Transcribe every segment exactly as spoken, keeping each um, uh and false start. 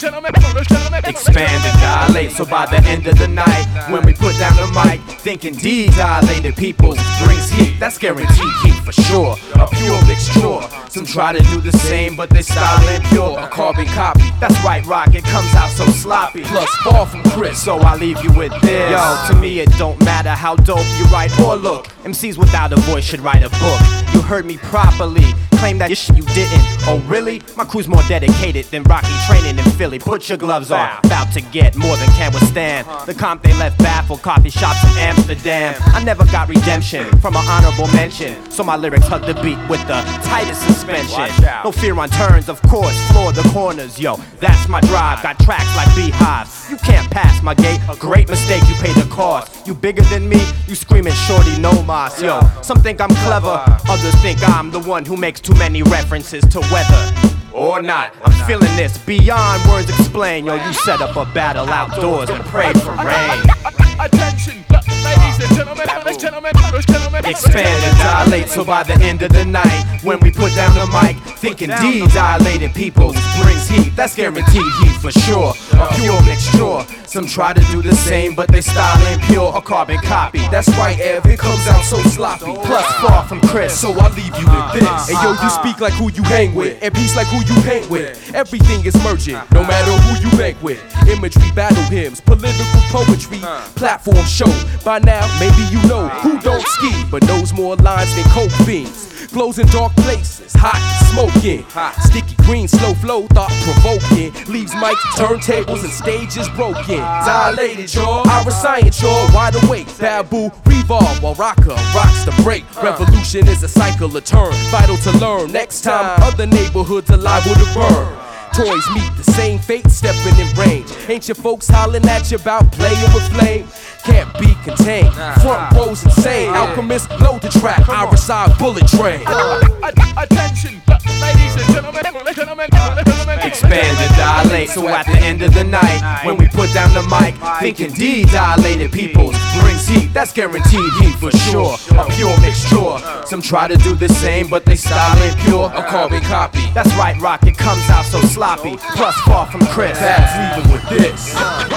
Expand and dilate, so by the end of the night, when we put down the mic, thinking D dilated people brings heat, that's guaranteed heat for sure. A pure mixture. Some try to do the same, but they style impure. A carbon copy, that's right, rock, it comes out so sloppy. Plus far from crisp, so I leave you with this. Yo, to me it don't matter how dope you write or look. M Cs without a voice should write a book. You heard me properly. Claim that shit you didn't. Oh really? My crew's more dedicated than Rocky training in Philly. Put your gloves on, about to get more than can withstand. The comp they left baffled, coffee shops in Amsterdam. I never got redemption from an honorable mention, so my lyrics hug the beat with the tightest suspension. No fear on turns, of course, floor the corners, yo. That's my drive, got tracks like beehives. You can't pass my gate, a great mistake, you pay the cost. You bigger than me, you screaming shorty no mas, yo. Some think I'm clever, others think I'm the one who makes too many references to weather. Or not, I'm feeling this beyond words explain. Yo, you set up a battle outdoors and pray for rain. Attention, ladies and gentlemen, gentlemen, gentlemen. Expand and dilate, so by the end of the night, when we put down the mic, thinking D dilated people brings heat, that's guaranteed heat for sure. A pure mixture. Some try to do the same, but they style impure. A carbon copy, that's right, Ev, it comes out so sloppy. Plus far from crisp, so I leave you with this. Hey yo, you speak like who you hang with, and peace like who you hang with. Everything is merging, no matter who you bank with. Imagery, battle hymns, political poetry, platform show. By now, maybe you know who don't ski, but knows more lines than coke fiends. Glows in dark places, hot smoking. Sticky green, slow flow, thought provoking. Leaves mics, turntables, and stages broken. Dilated, y'all. Ira science, y'all. Wide awake. Babu, revolve while rocker rocks the break. Revolution is a cycle of turn. Vital to learn. Next time, other neighborhoods are liable to burn. Toys meet the same fate, stepping in range. Ancient folks hollering at you about playing with flame. Can't be contained. Front rows insane. Alchemist, load the track. Irish side bullet train. Attention, ladies and gentlemen, gentlemen, gentlemen. Expand and dilate, so at the end of the night, when we put down the mic, thinking D dilated people brings heat, that's guaranteed heat for sure. A pure mixture. Some try to do the same, but they style impure. A carbon copy, that's right, rock, it comes out so sloppy. Plus far from crisp. That's leaving with this.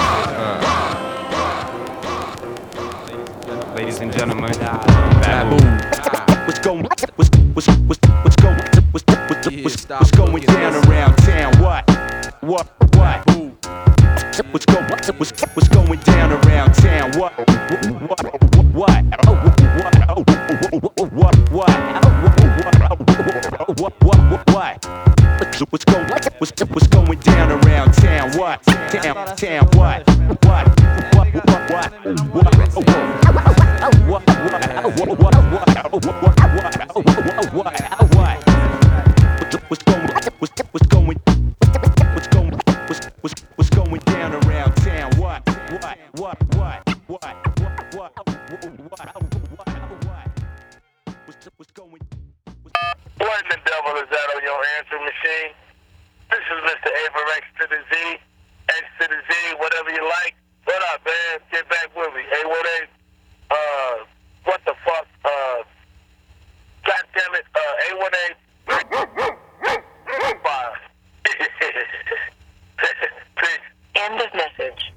Ladies and gentlemen, Babu. What's going, what's, what's, what's, what's going, what's, what's, what's, what's going down around town? What, what, what? What's going, what's, what's going down around town? What, what, what, what? What, what, what, what? What's going, what's, what's going down around town? What, town, town, what, what, what, what, what? What's going, what's, what's going, what's going, what's, what's, what's going down around town? What, what, what, what, what, what, what, what, what's, what's going? What in the devil is that on your answer machine? This is Mister Aver X to the Z, X to the Z, whatever you like. What up, man? Get back.